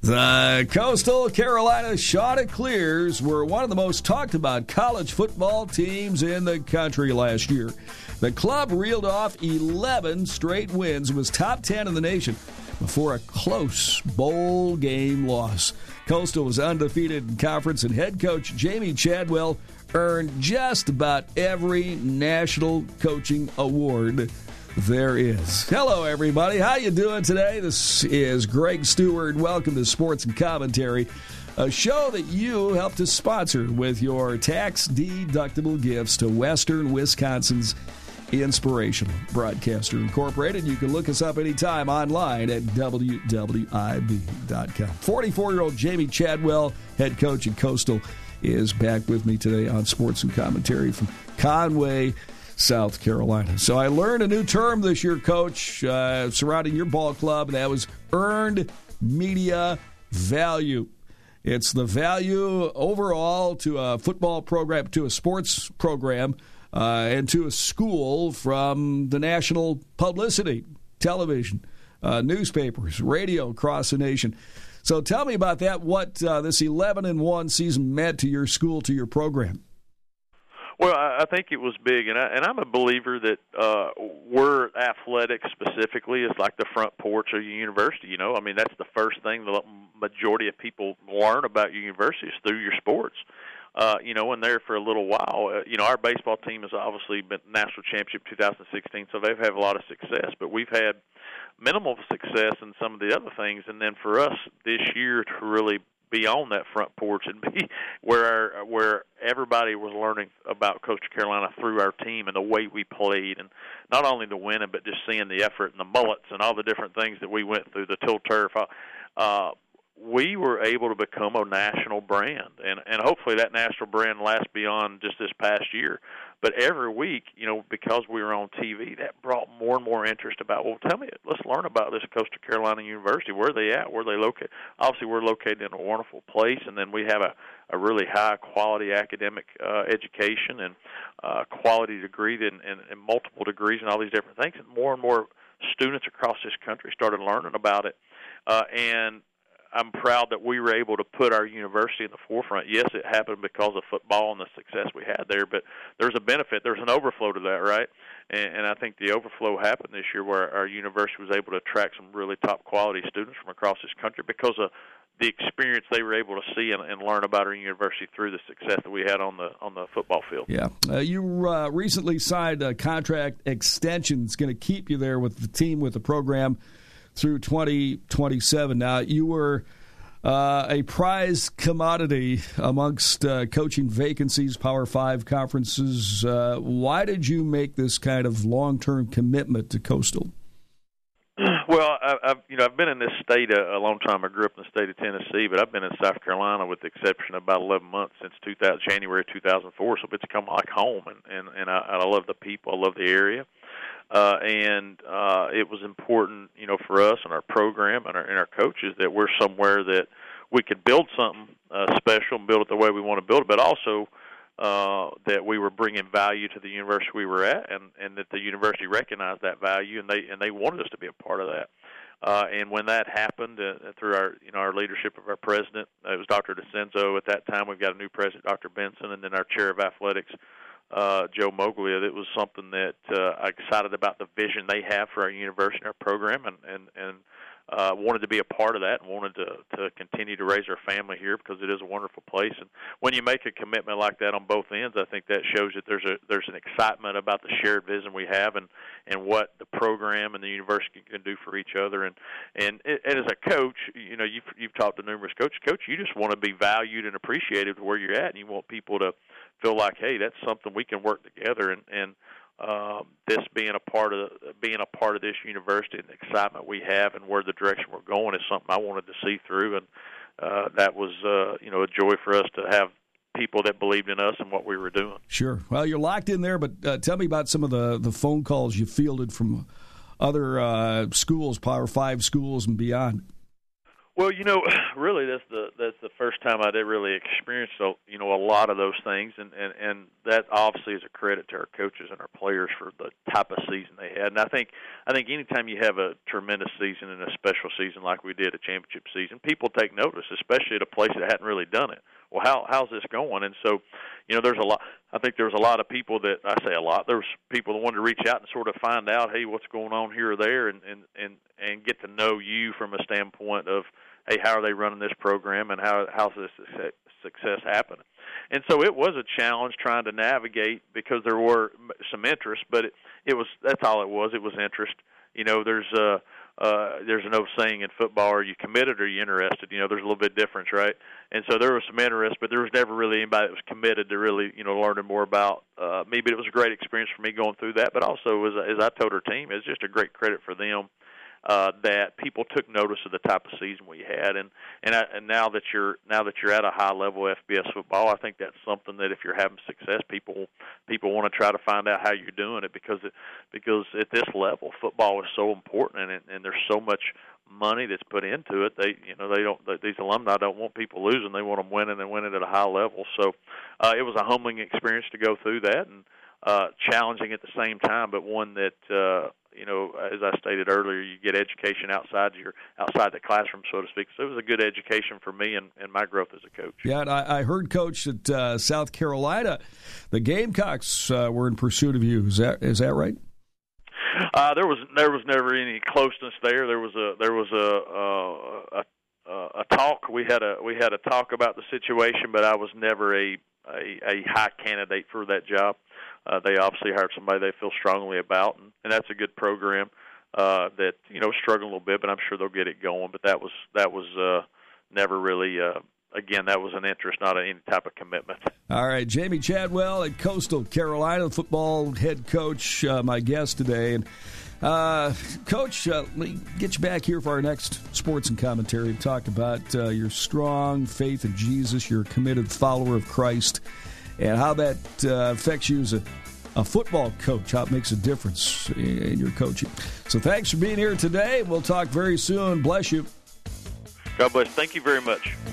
The Coastal Carolina Chanticleers were one of the most talked about college football teams in the country last year. The club reeled off 11 straight wins and was top 10 in the nation before a close bowl game loss. Coastal was undefeated in conference, and head coach Jamie Chadwell earned just about every national coaching award there is. Hello, everybody. How you doing today? This is Greg Stewart. Welcome to Sports and Commentary, a show that you help to sponsor with your tax-deductible gifts to Western Wisconsin's Inspirational Broadcaster Incorporated. You can look us up anytime online at WWIB.com. 44-year-old Jamie Chadwell, head coach at Coastal, is back with me today on Sports and Commentary from Conway, South Carolina. So I learned a new term this year, Coach, surrounding your ball club, and that was earned media value. It's the value overall to a football program, to a sports program, and to a school from the national publicity, television, newspapers, radio across the nation. So tell me about that, what this 11-1 season meant to your school, to your program. Well, I think it was big, and I'm a believer that we're athletics specifically is like the front porch of your university. You know, I mean, that's the first thing the majority of people learn about your university is through your sports. And there for a little while, our baseball team has obviously been national championship 2016, so they've had a lot of success, but we've had minimal success in some of the other things. And then for us this year to really be on that front porch and be where everybody was learning about Coastal Carolina through our team and the way we played, and not only the winning, but just seeing the effort and the mullets and all the different things that we went through, the tilt turf. We were able to become a national brand, and hopefully that national brand lasts beyond just this past year. But every week, because we were on TV, that brought more and more interest about, well, tell me, let's learn about this Coastal Carolina University. Where are they at? Where are they located? Obviously, we're located in a wonderful place, and then we have a really high-quality academic education and quality degree and multiple degrees and all these different things. And more students across this country started learning about it. And I'm proud that we were able to put our university in the forefront. Yes, it happened because of football and the success we had there, but there's a benefit. There's an overflow to that, right? And I think the overflow happened this year where our university was able to attract some really top-quality students from across this country because of the experience they were able to see and learn about our university through the success that we had on the football field. Yeah. You recently signed a contract extension. It's going to keep you there with the team, with the program, through 2027. Now, you were a prized commodity amongst coaching vacancies, Power 5 conferences. Why did you make this kind of long-term commitment to Coastal? Well, I've been in this state a long time. I grew up in the state of Tennessee, but I've been in South Carolina with the exception of about 11 months since January 2004. So it's come like home, and I love the people. I love the area. And it was important, for us and our program and our coaches that we're somewhere that we could build something special and build it the way we want to build it, but also that we were bringing value to the university we were at, and that the university recognized that value, and they wanted us to be a part of that. And when that happened through our leadership of our president, it was Dr. DeCenzo at that time. We've got a new president, Dr. Benson, and then our chair of athletics, Joe Moglia. It was something that I excited about the vision they have for our university and our program, and wanted to be a part of that and wanted to continue to raise our family here because it is a wonderful place. And when you make a commitment like that on both ends, I think that shows that there's an excitement about the shared vision we have and what the program and the university can do for each other. And as a coach, you've talked to numerous coaches. Coach, you just want to be valued and appreciated where you're at, and you want people to feel like, hey, that's something we can work together. And this being a part of this university and the excitement we have and where the direction we're going is something I wanted to see through, and that was a joy for us to have people that believed in us and what we were doing. Sure. Well, you're locked in there, but tell me about some of the phone calls you fielded from other schools, Power 5 schools and beyond. Well, really, that's the first time I'd ever really experienced, a lot of those things, and that obviously is a credit to our coaches and our players for the type of season they had. And I think anytime you have a tremendous season and a special season like we did, a championship season, people take notice, especially at a place that hadn't really done it. Well, how's this going? And so, there's a lot. I think there was a lot of people that, I say a lot, there was people that wanted to reach out and sort of find out, hey, what's going on here or there, and get to know you from a standpoint of, hey, how are they running this program, and how's this success happening? And so it was a challenge trying to navigate, because there were some interest, but that's all it was. It was interest. There's an old saying in football: are you committed or are you interested? There's a little bit of difference, right? And so there was some interest, but there was never really anybody that was committed to really, learning more about me. But it was a great experience for me going through that. But also, as I told our team, it's just a great credit for them that people took notice of the type of season we had, and now that you're at a high level FBS football, I think that's something that if you're having success, people want to try to find out how you're doing it, because at this level, football is so important, and there's so much money that's put into it. These alumni don't want people losing; they want them winning and winning at a high level. So it was a humbling experience to go through that, and challenging at the same time, but one that as I stated earlier, you get education outside the classroom, so to speak. So it was a good education for me and my growth as a coach. Yeah, and I heard, Coach, that South Carolina, the Gamecocks were in pursuit of you. Is that right? There was never any closeness there. There was a talk. We had a talk about the situation, but I was never a high candidate for that job. They obviously hired somebody they feel strongly about, and that's a good program that struggling a little bit, but I'm sure they'll get it going. But that was never really. Again, that was an interest, not any type of commitment. All right, Jamie Chadwell at Coastal Carolina, football head coach, my guest today. And Coach, let me get you back here for our next sports and commentary. Talk about your strong faith in Jesus, your committed follower of Christ, and how that affects you as a football coach, how it makes a difference in your coaching. So thanks for being here today. We'll talk very soon. Bless you. God bless. Thank you very much.